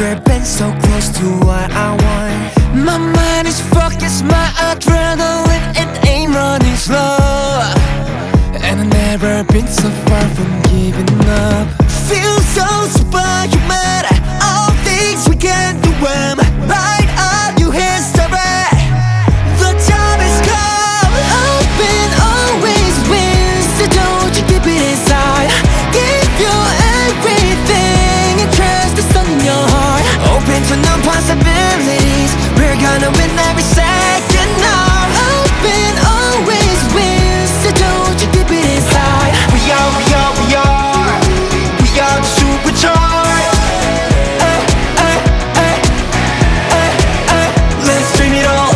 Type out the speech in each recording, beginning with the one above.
never been so close to what I want. My mind is focused, my adrenaline, it ain't running slow. And I've never been so far from giving up. Feel so superhuman, all things we can do them. Right on your history, the time has come. Open always wins, so don't you keep it inside. Give you everything and trust the sun in your heart. Open to new possibilities, we're gonna win every second now. Open always wins, so don't you keep it inside. We are the supercharged. Let's dream it all.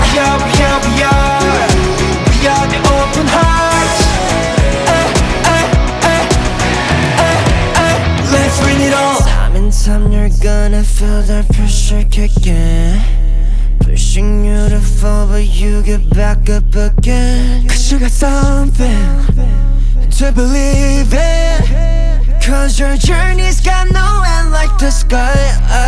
We are the open hearts. Let's bring it all. Time and time you're gonna feel the pressure kicking, pushing you to fall, but you get back up again. Cause you got something to believe in. Cause your journey's got no end like the sky.